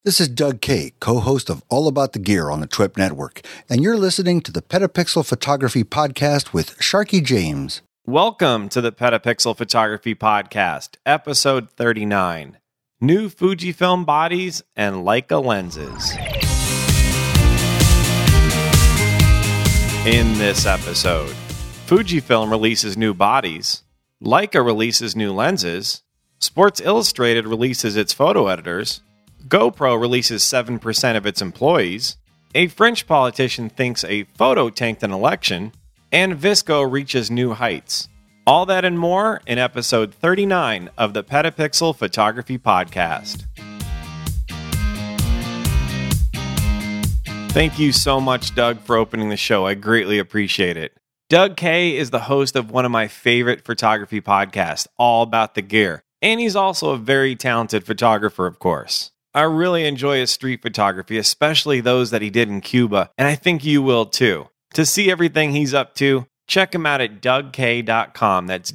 This is Doug Kay, co-host of All About the Gear on the TWIP Network, and you're listening to the Petapixel Photography Podcast with Sharky James. Welcome to the Petapixel Photography Podcast, episode 39, New Fujifilm Bodies and Leica Lenses. In this episode, Fujifilm releases new bodies, Leica releases new lenses, Sports Illustrated releases its photo editors, GoPro releases 7% of its employees, a French politician thinks a photo tanked an election, and VSCO reaches new heights. All that and more in episode 39 of the Petapixel Photography Podcast. Thank you so much, Doug, for opening the show. I greatly appreciate it. Doug Kay is the host of one of my favorite photography podcasts, All About the Gear, and he's also a very talented photographer, of course. I really enjoy his street photography, especially those that he did in Cuba, and I think you will too. To see everything he's up to, check him out at dougkay.com. That's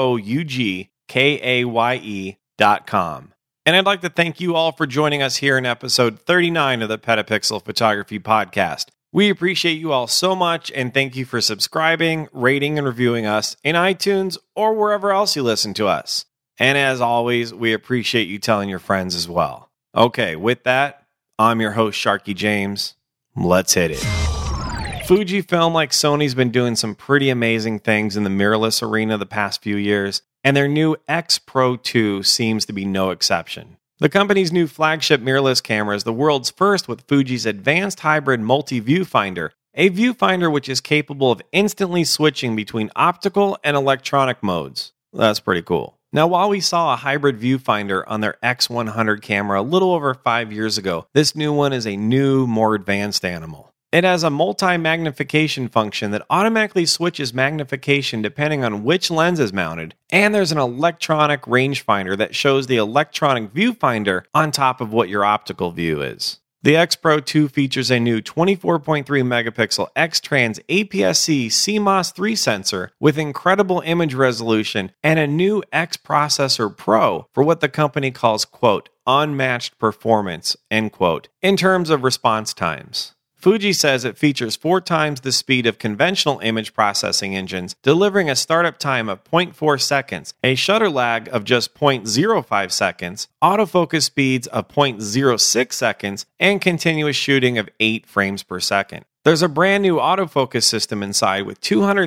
DOUGKAYE.com. And I'd like to thank you all for joining us here in episode 39 of the Petapixel Photography Podcast. We appreciate you all so much, and thank you for subscribing, rating, and reviewing us in iTunes or wherever else you listen to us. And as always, we appreciate you telling your friends as well. Okay, with that, I'm your host, Sharky James. Let's hit it. Fujifilm, like Sony's been doing some pretty amazing things in the mirrorless arena the past few years, and their new X Pro 2 seems to be no exception. The company's new flagship mirrorless camera is the world's first with Fuji's advanced hybrid multi-viewfinder, a viewfinder which is capable of instantly switching between optical and electronic modes. That's pretty cool. Now, while we saw a hybrid viewfinder on their X100 camera a little over 5 years ago, this new one is a new, more advanced animal. It has a multi-magnification function that automatically switches magnification depending on which lens is mounted, and there's an electronic rangefinder that shows the electronic viewfinder on top of what your optical view is. The X Pro 2 features a new 24.3 megapixel X-Trans APS-C CMOS 3 sensor with incredible image resolution and a new X Processor Pro for what the company calls, quote, unmatched performance, end quote, in terms of response times. Fuji says it features 4 times the speed of conventional image processing engines, delivering a startup time of 0.4 seconds, a shutter lag of just 0.05 seconds, autofocus speeds of 0.06 seconds, and continuous shooting of 8 frames per second. There's a brand new autofocus system inside with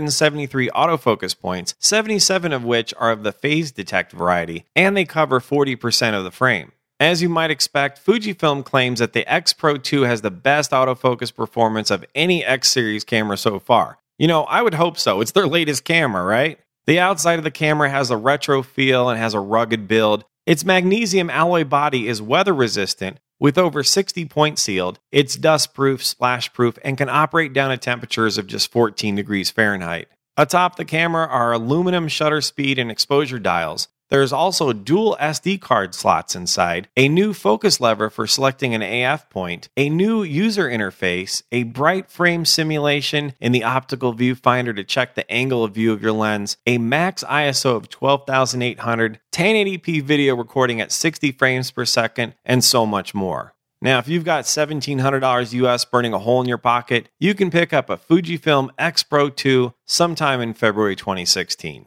273 autofocus points, 77 of which are of the phase detect variety, and they cover 40% of the frame. As you might expect, Fujifilm claims that the X Pro 2 has the best autofocus performance of any X series camera so far. You know, I would hope so. It's their latest camera, right? The outside of the camera has a retro feel and has a rugged build. Its magnesium alloy body is weather resistant with over 60 points sealed. It's dust-proof, splash-proof, and can operate down to temperatures of just 14 degrees Fahrenheit. Atop the camera are aluminum shutter speed and exposure dials. There's also dual SD card slots inside, a new focus lever for selecting an AF point, a new user interface, a bright frame simulation in the optical viewfinder to check the angle of view of your lens, a max ISO of 12,800, 1080p video recording at 60 frames per second, and so much more. Now, if you've got $1,700 US burning a hole in your pocket, you can pick up a Fujifilm X Pro 2 sometime in February 2016.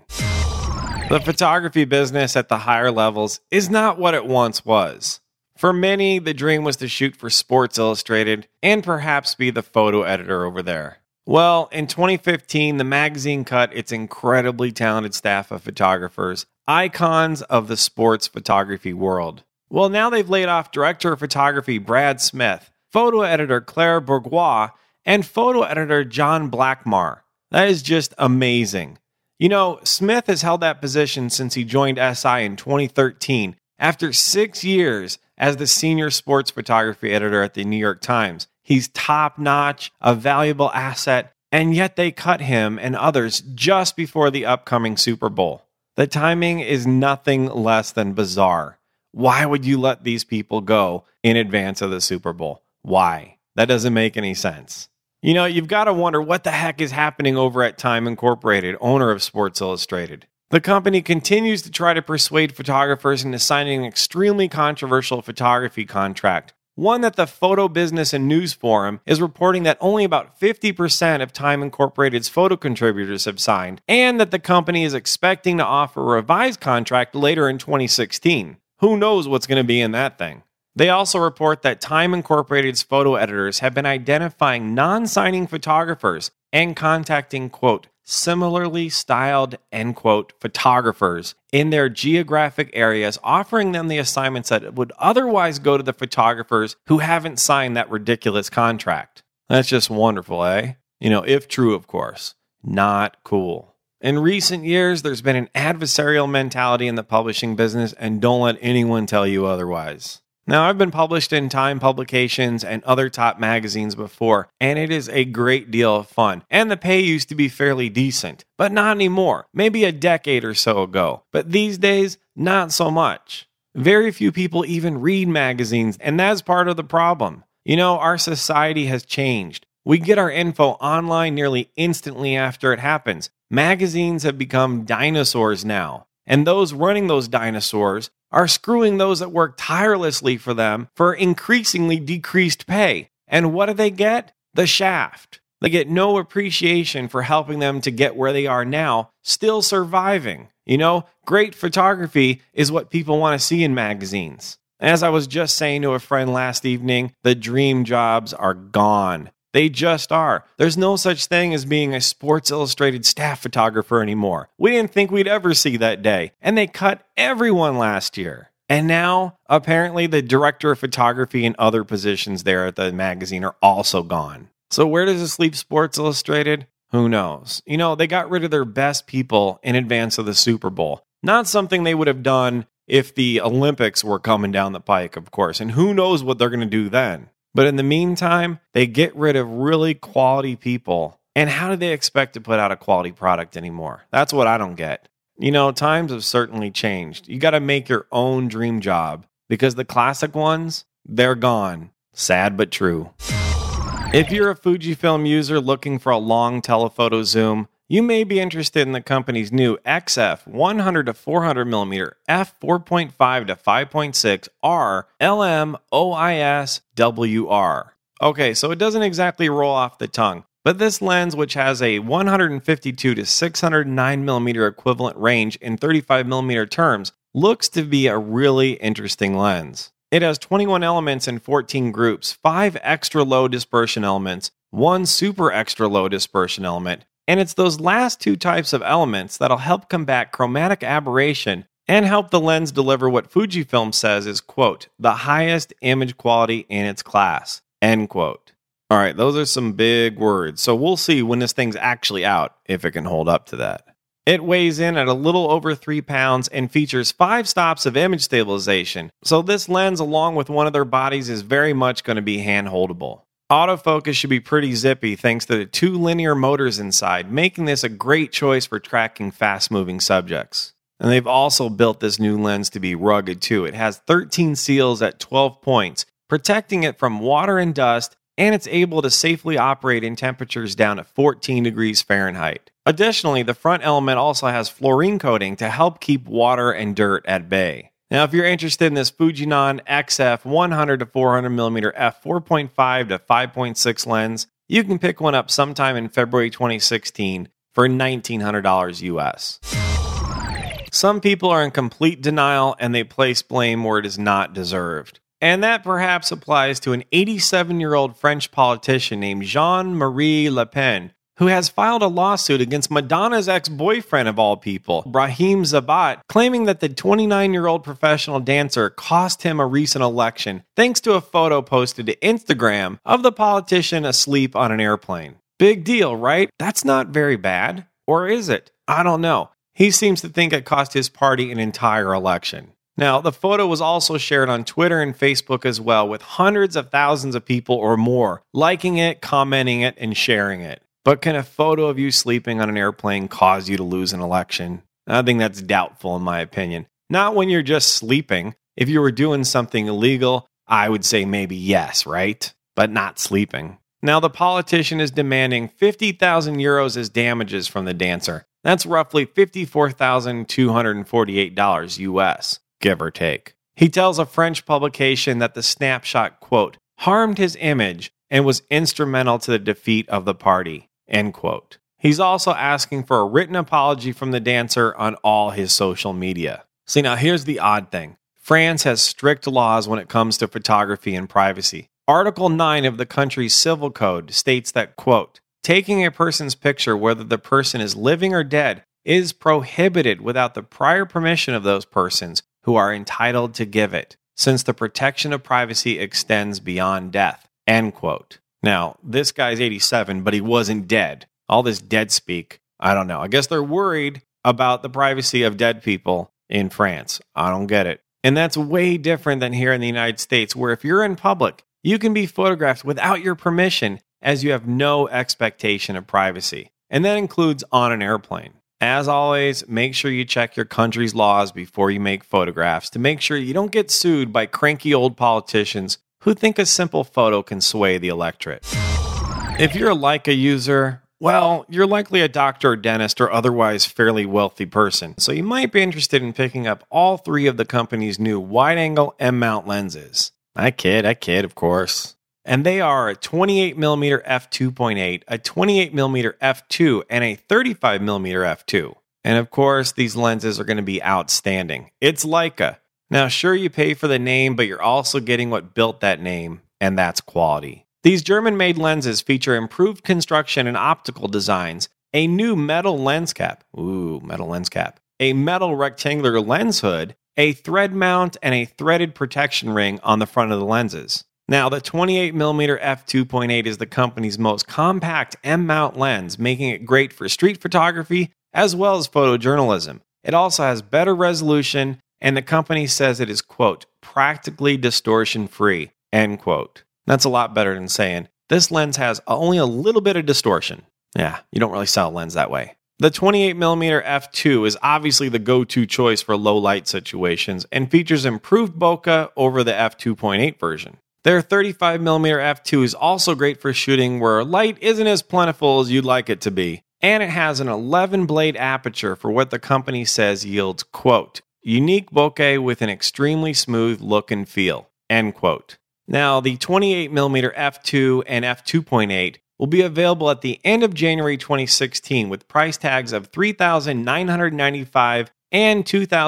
The photography business at the higher levels is not what it once was. For many, the dream was to shoot for Sports Illustrated and perhaps be the photo editor over there. Well, in 2015, the magazine cut its incredibly talented staff of photographers, icons of the sports photography world. Well, now they've laid off director of photography Brad Smith, photo editor Claire Bourgois, and photo editor John Blackmar. That is just amazing. You know, Smith has held that position since he joined SI in 2013, after 6 years as the senior sports photography editor at the New York Times. He's top-notch, a valuable asset, and yet they cut him and others just before the upcoming Super Bowl. The timing is nothing less than bizarre. Why would you let these people go in advance of the Super Bowl? Why? That doesn't make any sense. You know, you've got to wonder what the heck is happening over at Time Incorporated, owner of Sports Illustrated. The company continues to try to persuade photographers into signing an extremely controversial photography contract, One that the Photo Business and News Forum is reporting that only about 50% of Time Incorporated's photo contributors have signed, and that the company is expecting to offer a revised contract later in 2016. Who knows what's going to be in that thing? They also report that Time Incorporated's photo editors have been identifying non-signing photographers and contacting, quote, similarly styled, end quote, photographers in their geographic areas, offering them the assignments that would otherwise go to the photographers who haven't signed that ridiculous contract. That's just wonderful, eh? If true, of course. Not cool. In recent years, there's been an adversarial mentality in the publishing business, and don't let anyone tell you otherwise. Now, I've been published in Time publications and other top magazines before, and it is a great deal of fun. And the pay used to be fairly decent, but not anymore. Maybe a decade or so ago. But these days, not so much. Very few people even read magazines, and that's part of the problem. Our society has changed. We get our info online nearly instantly after it happens. Magazines have become dinosaurs now. And those running those dinosaurs are screwing those that work tirelessly for them for increasingly decreased pay. And what do they get? The shaft. They get no appreciation for helping them to get where they are now, still surviving. Great photography is what people want to see in magazines. As I was just saying to a friend last evening, the dream jobs are gone. They just are. There's no such thing as being a Sports Illustrated staff photographer anymore. We didn't think we'd ever see that day. And they cut everyone last year. And now, apparently, the director of photography and other positions there at the magazine are also gone. So where does this leave Sports Illustrated? Who knows? They got rid of their best people in advance of the Super Bowl. Not something they would have done if the Olympics were coming down the pike, of course. And who knows what they're going to do then. But in the meantime, they get rid of really quality people. And how do they expect to put out a quality product anymore? That's what I don't get. Times have certainly changed. You got to make your own dream job because the classic ones, they're gone. Sad but true. If you're a Fujifilm user looking for a long telephoto zoom, you may be interested in the company's new XF 100 to 400mm f4.5 to 5.6 R LMOIS WR. Okay, so it doesn't exactly roll off the tongue, but this lens, which has a 152 to 609mm equivalent range in 35mm terms, looks to be a really interesting lens. It has 21 elements in 14 groups, 5 extra low dispersion elements, 1 super extra low dispersion element, and it's those last 2 types of elements that'll help combat chromatic aberration and help the lens deliver what Fujifilm says is, quote, the highest image quality in its class, end quote. All right, those are some big words, so we'll see when this thing's actually out if it can hold up to that. It weighs in at a little over 3 pounds and features 5 stops of image stabilization, so this lens along with one of their bodies is very much going to be hand-holdable. Autofocus should be pretty zippy thanks to the 2 linear motors inside, making this a great choice for tracking fast-moving subjects. And they've also built this new lens to be rugged too. It has 13 seals at 12 points, protecting it from water and dust, and it's able to safely operate in temperatures down to 14 degrees Fahrenheit. Additionally, the front element also has fluorine coating to help keep water and dirt at bay. Now, if you're interested in this Fujinon XF 100 to 400mm f4.5 to 5.6 lens, you can pick one up sometime in February 2016 for $1,900 US. Some people are in complete denial and they place blame where it is not deserved. And that perhaps applies to an 87-year-old French politician named Jean-Marie Le Pen, who has filed a lawsuit against Madonna's ex-boyfriend of all people, Brahim Zabat, claiming that the 29-year-old professional dancer cost him a recent election thanks to a photo posted to Instagram of the politician asleep on an airplane. Big deal, right? That's not very bad. Or is it? I don't know. He seems to think it cost his party an entire election. Now, the photo was also shared on Twitter and Facebook as well, with hundreds of thousands of people or more liking it, commenting it, and sharing it. But can a photo of you sleeping on an airplane cause you to lose an election? I think that's doubtful in my opinion. Not when you're just sleeping. If you were doing something illegal, I would say maybe yes, right? But not sleeping. Now the politician is demanding 50,000 euros as damages from the dancer. That's roughly $54,248 US, give or take. He tells a French publication that the snapshot, quote, harmed his image and was instrumental to the defeat of the party, end quote. He's also asking for a written apology from the dancer on all his social media. See, now here's the odd thing. France has strict laws when it comes to photography and privacy. Article 9 of the country's civil code states that, quote, taking a person's picture, whether the person is living or dead, is prohibited without the prior permission of those persons who are entitled to give it, since the protection of privacy extends beyond death, end quote. Now, this guy's 87, but he wasn't dead. All this dead speak, I don't know. I guess they're worried about the privacy of dead people in France. I don't get it. And that's way different than here in the United States, where if you're in public, you can be photographed without your permission as you have no expectation of privacy. And that includes on an airplane. As always, make sure you check your country's laws before you make photographs to make sure you don't get sued by cranky old politicians who think a simple photo can sway the electorate. If you're a Leica user, well, you're likely a doctor or dentist or otherwise fairly wealthy person, so you might be interested in picking up all three of the company's new wide-angle M-mount lenses. I kid, of course. And they are a 28mm f2.8, a 28mm f2, and a 35mm f2. And of course, these lenses are going to be outstanding. It's Leica. Now, sure, you pay for the name, but you're also getting what built that name, and that's quality. These German-made lenses feature improved construction and optical designs, a new metal lens cap, a metal rectangular lens hood, a thread mount, and a threaded protection ring on the front of the lenses. Now, the 28mm f2.8 is the company's most compact M-mount lens, making it great for street photography as well as photojournalism. It also has better resolution, and the company says it is, quote, practically distortion-free, end quote. That's a lot better than saying, this lens has only a little bit of distortion. Yeah, you don't really sell a lens that way. The 28mm f2 is obviously the go-to choice for low-light situations and features improved bokeh over the f2.8 version. Their 35mm f2 is also great for shooting where light isn't as plentiful as you'd like it to be, and it has an 11-blade aperture for what the company says yields, quote, unique bokeh with an extremely smooth look and feel, end quote. Now, the 28mm f2 and f2.8 will be available at the end of January 2016 with price tags of $3,995 and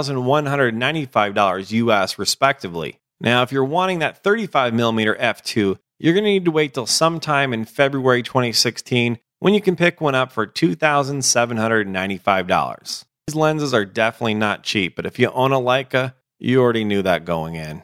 $2,195 US respectively. Now, if you're wanting that 35mm f2, you're going to need to wait till sometime in February 2016 when you can pick one up for $2,795. These lenses are definitely not cheap, but if you own a Leica, you already knew that going in.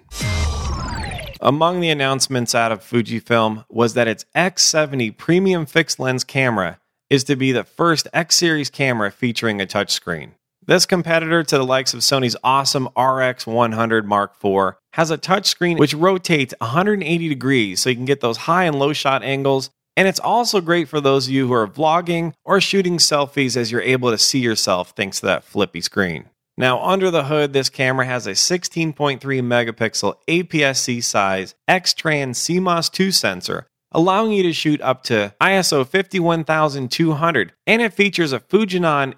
Among the announcements out of Fujifilm was that its X70 premium fixed lens camera is to be the first X-series camera featuring a touchscreen. This competitor to the likes of Sony's awesome RX100 Mark IV has a touchscreen which rotates 180 degrees so you can get those high and low shot angles, and it's also great for those of you who are vlogging or shooting selfies as you're able to see yourself thanks to that flippy screen. Now, under the hood, this camera has a 16.3 megapixel APS-C size X-Trans CMOS 2 sensor, allowing you to shoot up to ISO 51200, and it features a Fujinon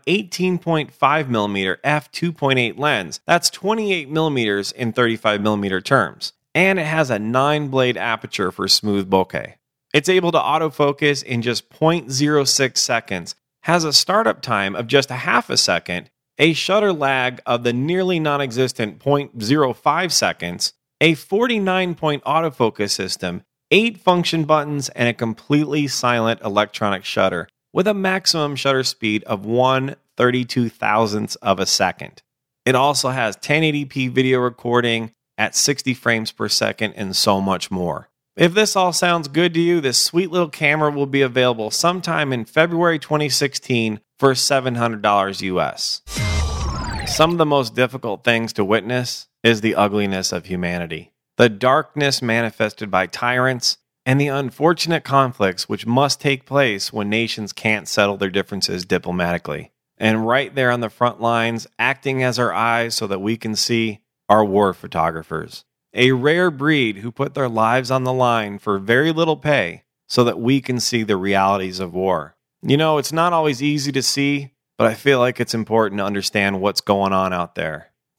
18.5mm f2.8 lens. That's 28mm in 35mm terms. And it has a 9-blade aperture for smooth bokeh. It's able to autofocus in just 0.06 seconds, has a startup time of just a half a second, a shutter lag of the nearly non-existent 0.05 seconds, a 49-point autofocus system, 8 function buttons, and a completely silent electronic shutter with a maximum shutter speed of 1/32,000th of a second. It also has 1080p video recording at 60 frames per second and so much more. If this all sounds good to you, this sweet little camera will be available sometime in February 2016 for $700 US. Some of the most difficult things to witness is the ugliness of humanity, the darkness manifested by tyrants, and the unfortunate conflicts which must take place when nations can't settle their differences diplomatically. And right there on the front lines, acting as our eyes so that we can see, are war photographers. A rare breed who put their lives on the line for very little pay so that we can see the realities of war. You know, it's not always easy to see, but I feel like it's important to understand what's going on out there.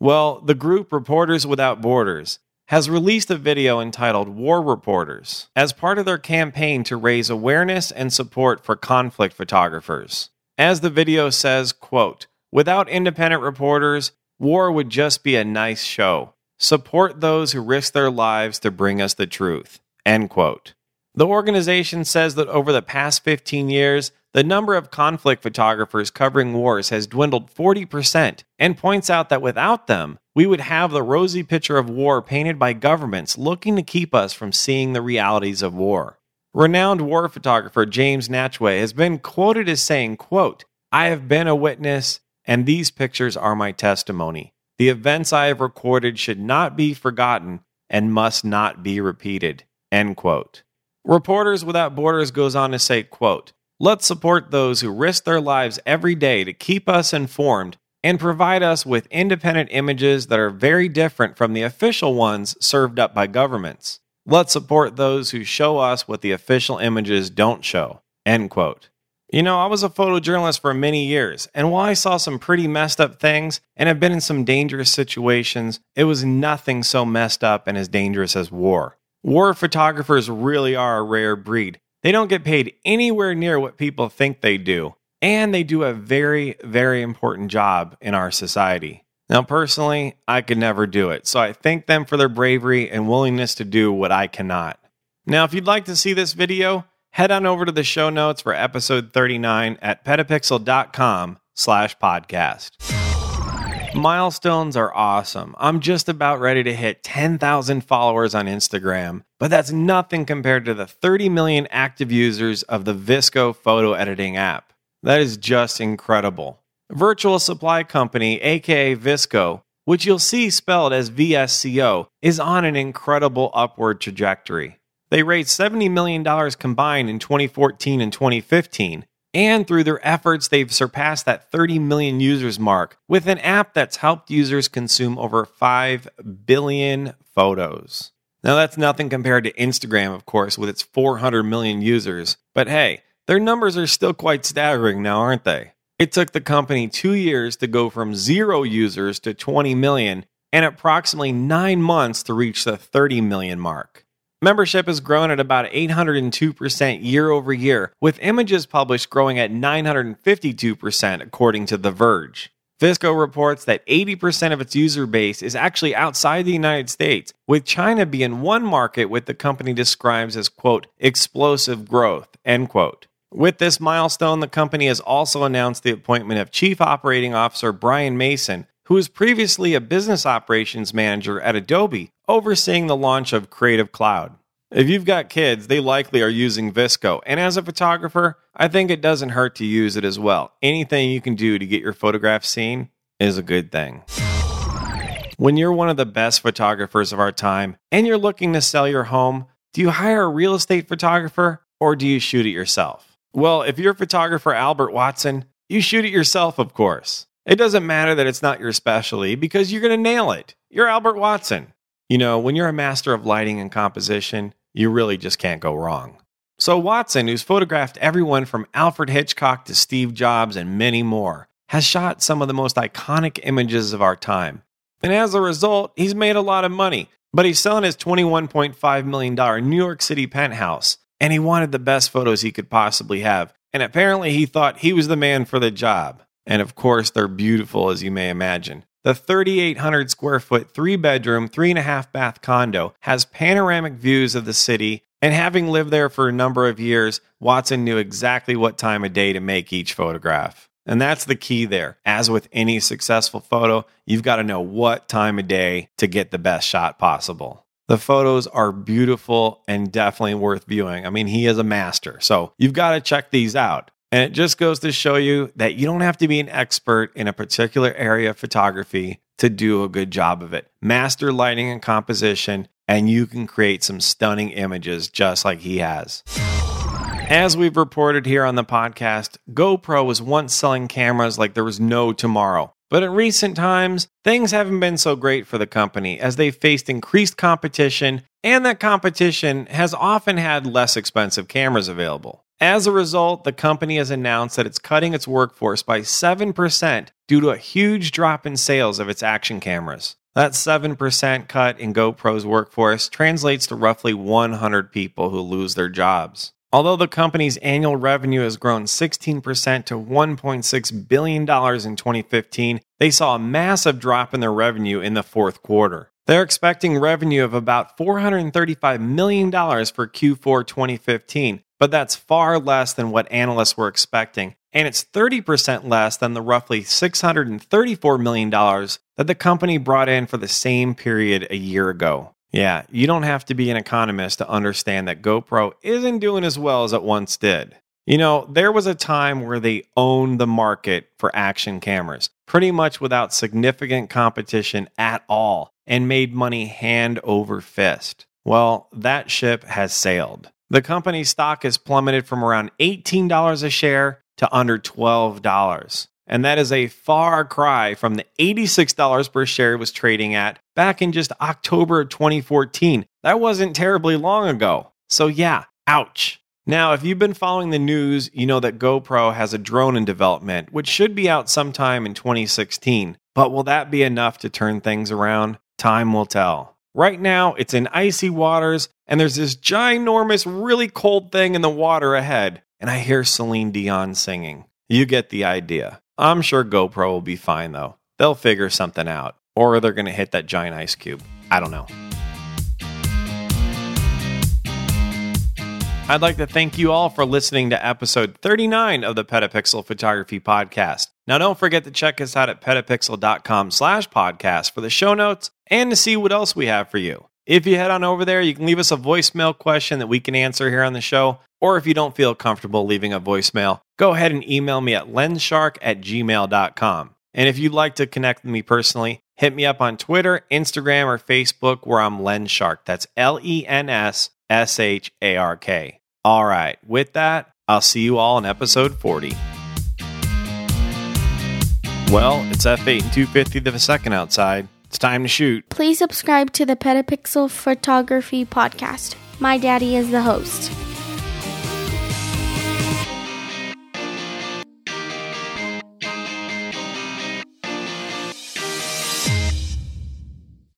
Well, the group Reporters Without Borders has released a video entitled War Reporters as part of their campaign to raise awareness and support for conflict photographers. As the video says, quote, "Without independent reporters, war would just be a nice show. Support those who risk their lives to bring us the truth." End quote. The organization says that over the past 15 years, the number of conflict photographers covering wars has dwindled 40% and points out that without them, we would have the rosy picture of war painted by governments looking to keep us from seeing the realities of war. Renowned war photographer James Natchway has been quoted as saying, quote, "I have been a witness, and these pictures are my testimony. The events I have recorded should not be forgotten and must not be repeated." End quote. Reporters Without Borders goes on to say, quote, "Let's support those who risk their lives every day to keep us informed and provide us with independent images that are very different from the official ones served up by governments. Let's support those who show us what the official images don't show." End quote. You know, I was a photojournalist for many years, and while I saw some pretty messed up things and have been in some dangerous situations, it was nothing so messed up and as dangerous as war. War photographers really are a rare breed. They don't get paid anywhere near what people think they do, and they do a very, very important job in our society. Now, personally, I could never do it, so I thank them for their bravery and willingness to do what I cannot. Now, if you'd like to see this video, head on over to the show notes for episode 39 at petapixel.com/podcast. Milestones are awesome. I'm just about ready to hit 10,000 followers on Instagram, but that's nothing compared to the 30 million active users of the VSCO photo editing app. That is just incredible. Virtual Supply Company, aka VSCO, which you'll see spelled as VSCO, is on an incredible upward trajectory. They raised $70 million combined in 2014 and 2015, and through their efforts, they've surpassed that 30 million users mark with an app that's helped users consume over 5 billion photos. Now, that's nothing compared to Instagram, of course, with its 400 million users. But hey, their numbers are still quite staggering now, aren't they? It took the company 2 years to go from 0 users to 20 million and approximately 9 months to reach the 30 million mark. Membership has grown at about 802% year over year, with images published growing at 952% according to The Verge. VSCO reports that 80% of its user base is actually outside the United States, with China being one market what the company describes as, quote, "explosive growth," end quote. With this milestone, the company has also announced the appointment of Chief Operating Officer Brian Mason, who was previously a business operations manager at Adobe, overseeing the launch of Creative Cloud. If you've got kids, they likely are using VSCO, and as a photographer, I think it doesn't hurt to use it as well. Anything you can do to get your photographs seen is a good thing. When you're one of the best photographers of our time and you're looking to sell your home, do you hire a real estate photographer or do you shoot it yourself? Well, if you're photographer Albert Watson, you shoot it yourself, of course. It doesn't matter that it's not your specialty because you're going to nail it. You're Albert Watson. You know, when you're a master of lighting and composition, you really just can't go wrong. So Watson, who's photographed everyone from Alfred Hitchcock to Steve Jobs and many more, has shot some of the most iconic images of our time. And as a result, he's made a lot of money. But he's selling his $21.5 million New York City penthouse, and he wanted the best photos he could possibly have. And apparently he thought he was the man for the job. And of course, they're beautiful, as you may imagine. The 3,800 square foot, 3-bedroom, 3.5 bath condo has panoramic views of the city, and having lived there for a number of years, Watson knew exactly what time of day to make each photograph. And that's the key there. As with any successful photo, you've got to know what time of day to get the best shot possible. The photos are beautiful and definitely worth viewing. I mean, he is a master, so you've got to check these out. And it just goes to show you that you don't have to be an expert in a particular area of photography to do a good job of it. Master lighting and composition, and you can create some stunning images just like he has. As we've reported here on the podcast, GoPro was once selling cameras like there was no tomorrow. But in recent times, things haven't been so great for the company as they've faced increased competition, and that competition has often had less expensive cameras available. As a result, the company has announced that it's cutting its workforce by 7% due to a huge drop in sales of its action cameras. That 7% cut in GoPro's workforce translates to roughly 100 people who lose their jobs. Although the company's annual revenue has grown 16% to $1.6 billion in 2015, they saw a massive drop in their revenue in the fourth quarter. They're expecting revenue of about $435 million for Q4 2015, but that's far less than what analysts were expecting, and it's 30% less than the roughly $634 million that the company brought in for the same period a year ago. Yeah, you don't have to be an economist to understand that GoPro isn't doing as well as it once did. You know, there was a time where they owned the market for action cameras, pretty much without significant competition at all, and made money hand over fist. Well, that ship has sailed. The company's stock has plummeted from around $18 a share to under $12. And that is a far cry from the $86 per share it was trading at back in just October of 2014. That wasn't terribly long ago. So yeah, ouch. Now, if you've been following the news, you know that GoPro has a drone in development, which should be out sometime in 2016. But will that be enough to turn things around? Time will tell. Right now, it's in icy waters, and there's this ginormous, really cold thing in the water ahead. And I hear Celine Dion singing. You get the idea. I'm sure GoPro will be fine, though. They'll figure something out. Or they're going to hit that giant ice cube. I don't know. I'd like to thank you all for listening to episode 39 of the Petapixel Photography Podcast. Now, don't forget to check us out at petapixel.com/podcast for the show notes and to see what else we have for you. If you head on over there, you can leave us a voicemail question that we can answer here on the show. Or if you don't feel comfortable leaving a voicemail, go ahead and email me at lenshark@gmail.com. And if you'd like to connect with me personally, hit me up on Twitter, Instagram, or Facebook where I'm Lenshark. That's LENSSHARK. All right, with that, I'll see you all in episode 40. Well, it's f8 and 2/50 of a second outside. It's time to shoot. Please subscribe to the Petapixel Photography Podcast. My daddy is the host.